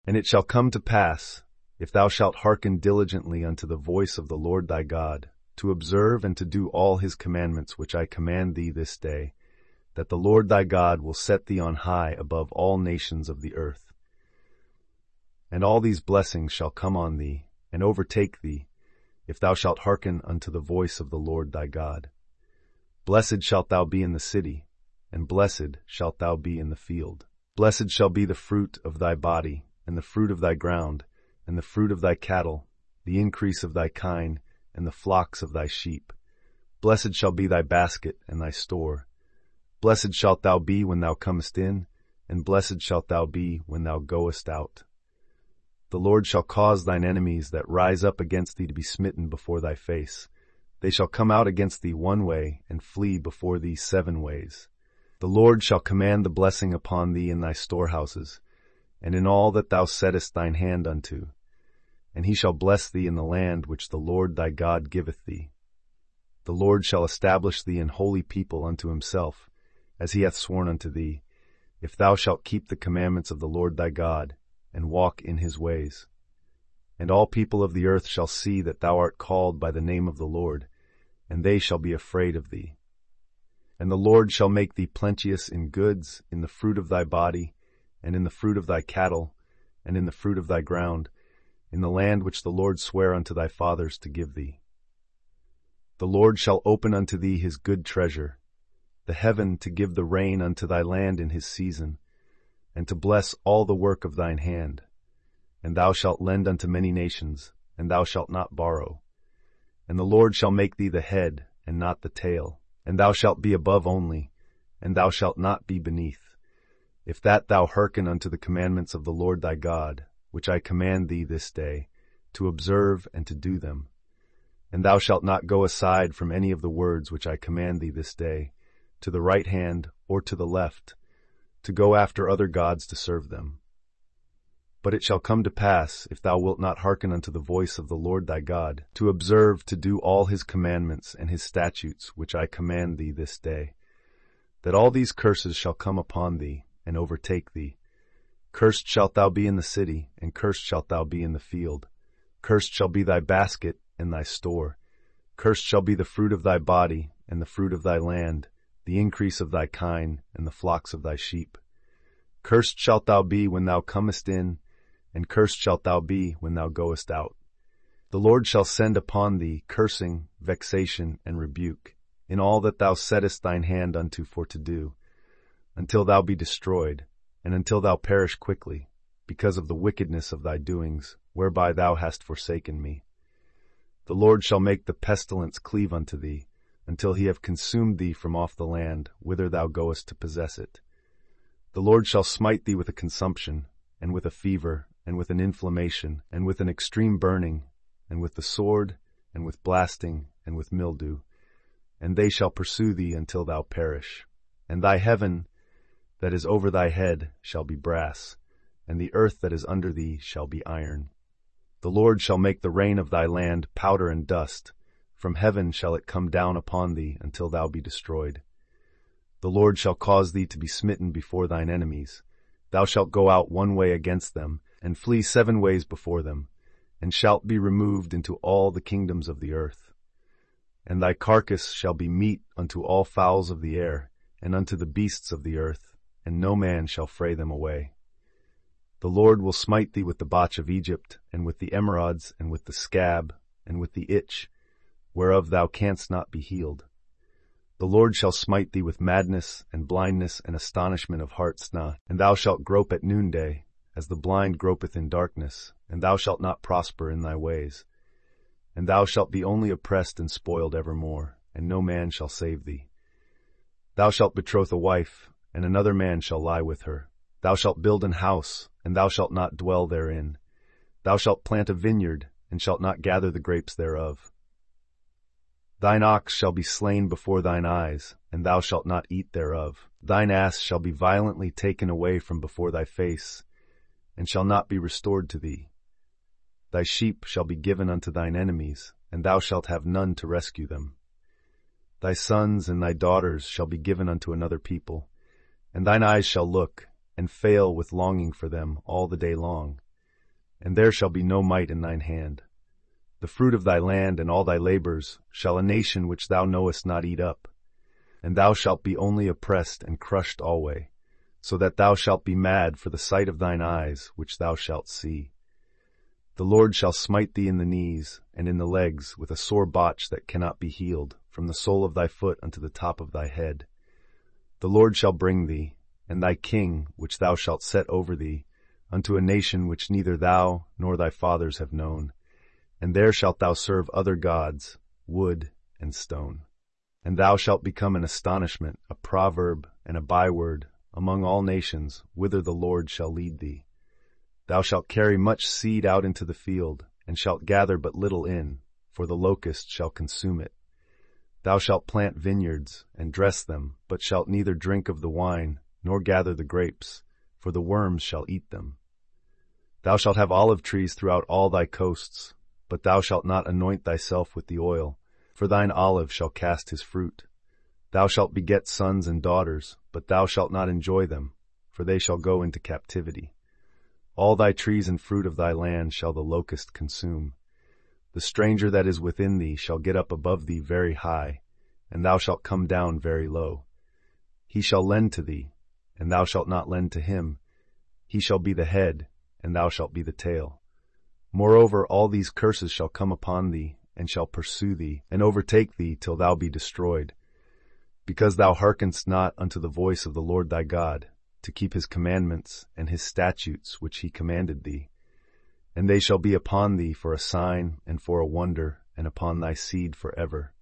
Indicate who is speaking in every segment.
Speaker 1: And it shall come to pass, if thou shalt hearken diligently unto the voice of the Lord thy God, to observe and to do all his commandments which I command thee this day, that the Lord thy God will set thee on high above all nations of the earth. And all these blessings shall come on thee, and overtake thee, if thou shalt hearken unto the voice of the Lord thy God. Blessed shalt thou be in the city, and blessed shalt thou be in the field. Blessed shall be the fruit of thy body, and the fruit of thy ground, and the fruit of thy cattle, the increase of thy kine, and the flocks of thy sheep. Blessed shall be thy basket and thy store. Blessed shalt thou be when thou comest in, and blessed shalt thou be when thou goest out. The Lord shall cause thine enemies that rise up against thee to be smitten before thy face. They shall come out against thee one way, and flee before thee 7 ways. The Lord shall command the blessing upon thee in thy storehouses, and in all that thou settest thine hand unto. And he shall bless thee in the land which the Lord thy God giveth thee. The Lord shall establish thee an holy people unto himself, as he hath sworn unto thee, if thou shalt keep the commandments of the Lord thy God, and walk in his ways. And all people of the earth shall see that thou art called by the name of the Lord, and they shall be afraid of thee. And the Lord shall make thee plenteous in goods, in the fruit of thy body, and in the fruit of thy cattle, and in the fruit of thy ground, in the land which the Lord sware unto thy fathers to give thee. The Lord shall open unto thee his good treasure, the heaven to give the rain unto thy land in his season, and to bless all the work of thine hand. And thou shalt lend unto many nations, and thou shalt not borrow. And the Lord shall make thee the head, and not the tail, and thou shalt be above only, and thou shalt not be beneath, if that thou hearken unto the commandments of the Lord thy God, which I command thee this day, to observe and to do them. And thou shalt not go aside from any of the words which I command thee this day, to the right hand or to the left, to go after other gods to serve them. But it shall come to pass, if thou wilt not hearken unto the voice of the Lord thy God, to observe to do all his commandments and his statutes which I command thee this day, that all these curses shall come upon thee, and overtake thee. Cursed shalt thou be in the city, and cursed shalt thou be in the field. Cursed shall be thy basket and thy store. Cursed shall be the fruit of thy body, and the fruit of thy land, the increase of thy kine, and the flocks of thy sheep. Cursed shalt thou be when thou comest in, and cursed shalt thou be when thou goest out. The Lord shall send upon thee cursing, vexation, and rebuke, in all that thou settest thine hand unto for to do, until thou be destroyed, and until thou perish quickly, because of the wickedness of thy doings, whereby thou hast forsaken me. The Lord shall make the pestilence cleave unto thee, until he have consumed thee from off the land, whither thou goest to possess it. The Lord shall smite thee with a consumption, and with a fever, and with an inflammation, and with an extreme burning, and with the sword, and with blasting, and with mildew, and they shall pursue thee until thou perish. And thy heaven that is over thy head shall be brass, and the earth that is under thee shall be iron. The Lord shall make the rain of thy land powder and dust. From heaven shall it come down upon thee until thou be destroyed. The Lord shall cause thee to be smitten before thine enemies. Thou shalt go out one way against them, and flee 7 ways before them, and shalt be removed into all the kingdoms of the earth. And thy carcass shall be meat unto all fowls of the air, and unto the beasts of the earth, and no man shall fray them away. The Lord will smite thee with the botch of Egypt, and with the emerods, and with the scab, and with the itch, whereof thou canst not be healed. The Lord shall smite thee with madness, and blindness, and astonishment of heart sna, and thou shalt grope at noonday, as the blind gropeth in darkness, and thou shalt not prosper in thy ways. And thou shalt be only oppressed and spoiled evermore, and no man shall save thee. Thou shalt betroth a wife, and another man shall lie with her. Thou shalt build an house, and thou shalt not dwell therein. Thou shalt plant a vineyard, and shalt not gather the grapes thereof. Thine ox shall be slain before thine eyes, and thou shalt not eat thereof. Thine ass shall be violently taken away from before thy face, and shall not be restored to thee. Thy sheep shall be given unto thine enemies, and thou shalt have none to rescue them. Thy sons and thy daughters shall be given unto another people, and thine eyes shall look, and fail with longing for them all the day long. and there shall be no might in thine hand. The fruit of thy land and all thy labors shall a nation which thou knowest not eat up. And thou shalt be only oppressed and crushed alway, so that thou shalt be mad for the sight of thine eyes which thou shalt see. The Lord shall smite thee in the knees and in the legs with a sore botch that cannot be healed, from the sole of thy foot unto the top of thy head. The Lord shall bring thee, and thy king, which thou shalt set over thee, unto a nation which neither thou nor thy fathers have known. And there shalt thou serve other gods, wood and stone. And thou shalt become an astonishment, a proverb, and a byword among all nations, whither the Lord shall lead thee. Thou shalt carry much seed out into the field, and shalt gather but little in, for the locust shall consume it. Thou shalt plant vineyards, and dress them, but shalt neither drink of the wine, nor gather the grapes, for the worms shall eat them. Thou shalt have olive trees throughout all thy coasts, but thou shalt not anoint thyself with the oil, for thine olive shall cast his fruit. Thou shalt beget sons and daughters, but thou shalt not enjoy them, for they shall go into captivity. All thy trees and fruit of thy land shall the locust consume. The stranger that is within thee shall get up above thee very high, and thou shalt come down very low. He shall lend to thee, and thou shalt not lend to him. He shall be the head, and thou shalt be the tail. Moreover, all these curses shall come upon thee, and shall pursue thee, and overtake thee till thou be destroyed, because thou hearkenedst not unto the voice of the Lord thy God, to keep his commandments and his statutes which he commanded thee. And they shall be upon thee for a sign and for a wonder, and upon thy seed forever.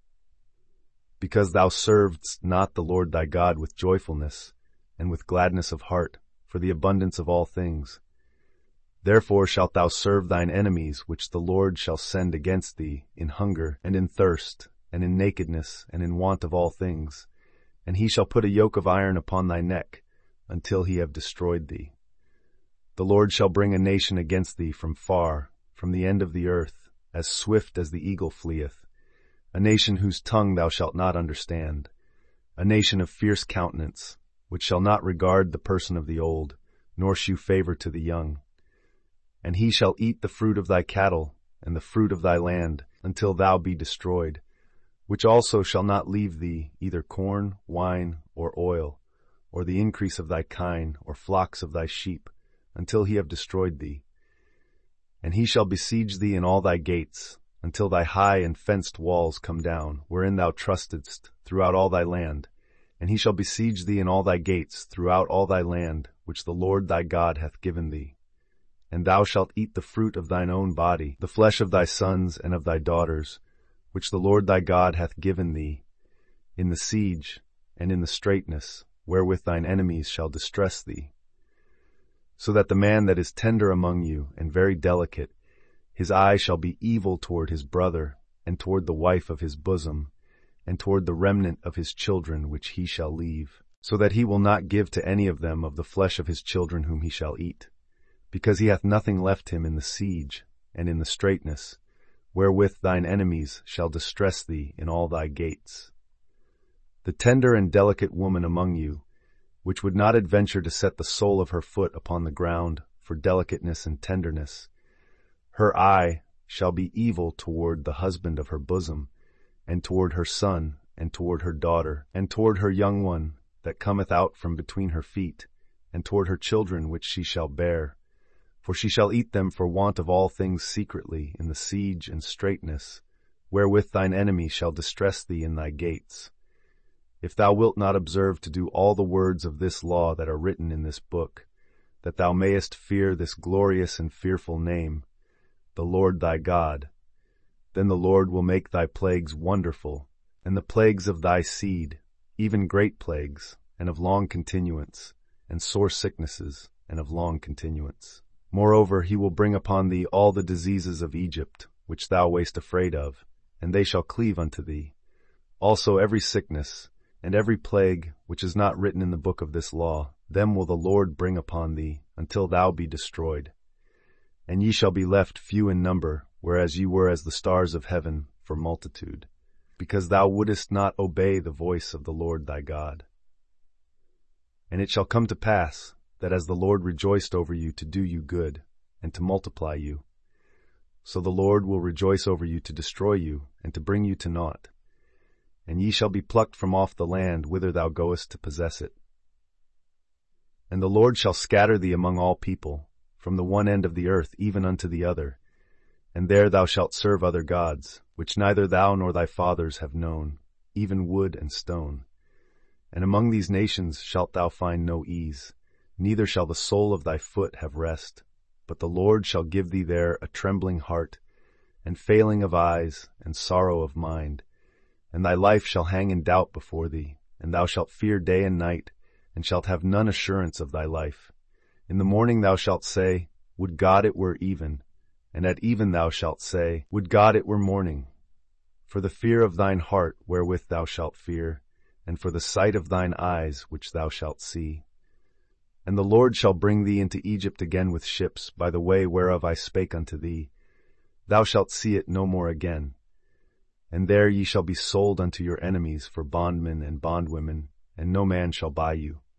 Speaker 1: Because thou servedst not the Lord thy God with joyfulness, and with gladness of heart, for the abundance of all things. Therefore shalt thou serve thine enemies, which the Lord shall send against thee, in hunger, and in thirst, and in nakedness, and in want of all things. And he shall put a yoke of iron upon thy neck, until he have destroyed thee. The Lord shall bring a nation against thee from far, from the end of the earth, as swift as the eagle fleeth, a nation whose tongue thou shalt not understand, a nation of fierce countenance, which shall not regard the person of the old, nor shew favor to the young. And he shall eat the fruit of thy cattle, and the fruit of thy land, until thou be destroyed, which also shall not leave thee either corn, wine, or oil, or the increase of thy kine, or flocks of thy sheep, until he have destroyed thee. And he shall besiege thee in all thy gates, until thy high and fenced walls come down, wherein thou trustedst, throughout all thy land. And he shall besiege thee in all thy gates, throughout all thy land, which the Lord thy God hath given thee. And thou shalt eat the fruit of thine own body, the flesh of thy sons and of thy daughters, which the Lord thy God hath given thee, in the siege and in the straitness, wherewith thine enemies shall distress thee. So that the man that is tender among you, and very delicate, his eye shall be evil toward his brother, and toward the wife of his bosom, and toward the remnant of his children which he shall leave, so that he will not give to any of them of the flesh of his children whom he shall eat, because he hath nothing left him in the siege and in the straitness, wherewith thine enemies shall distress thee in all thy gates. The tender and delicate woman among you, which would not adventure to set the sole of her foot upon the ground for delicateness and tenderness, her eye shall be evil toward the husband of her bosom, and toward her son, and toward her daughter, and toward her young one that cometh out from between her feet, and toward her children which she shall bear. For she shall eat them for want of all things secretly in the siege and straitness, wherewith thine enemy shall distress thee in thy gates. If thou wilt not observe to do all the words of this law that are written in this book, that thou mayest fear this glorious and fearful name, the Lord thy God, then the Lord will make thy plagues wonderful, and the plagues of thy seed, even great plagues, and of long continuance, and sore sicknesses, and of long continuance. Moreover, he will bring upon thee all the diseases of Egypt, which thou wast afraid of, and they shall cleave unto thee. Also every sickness, and every plague, which is not written in the book of this law, them will the Lord bring upon thee, until thou be destroyed. And ye shall be left few in number, whereas ye were as the stars of heaven for multitude, because thou wouldest not obey the voice of the Lord thy God. And it shall come to pass, that as the Lord rejoiced over you to do you good, and to multiply you. So the Lord will rejoice over you to destroy you, and to bring you to naught. And ye shall be plucked from off the land whither thou goest to possess it. And the Lord shall scatter thee among all people, from the one end of the earth even unto the other. And there thou shalt serve other gods, which neither thou nor thy fathers have known, even wood and stone. And among these nations shalt thou find no ease, neither shall the sole of thy foot have rest. But the Lord shall give thee there a trembling heart, and failing of eyes, and sorrow of mind. And thy life shall hang in doubt before thee, and thou shalt fear day and night, and shalt have none assurance of thy life. In the morning thou shalt say, Would God it were even, and at even thou shalt say, Would God it were morning. For the fear of thine heart wherewith thou shalt fear, and for the sight of thine eyes which thou shalt see. And the Lord shall bring thee into Egypt again with ships, by the way whereof I spake unto thee. Thou shalt see it no more again. And there ye shall be sold unto your enemies for bondmen and bondwomen, and no man shall buy you.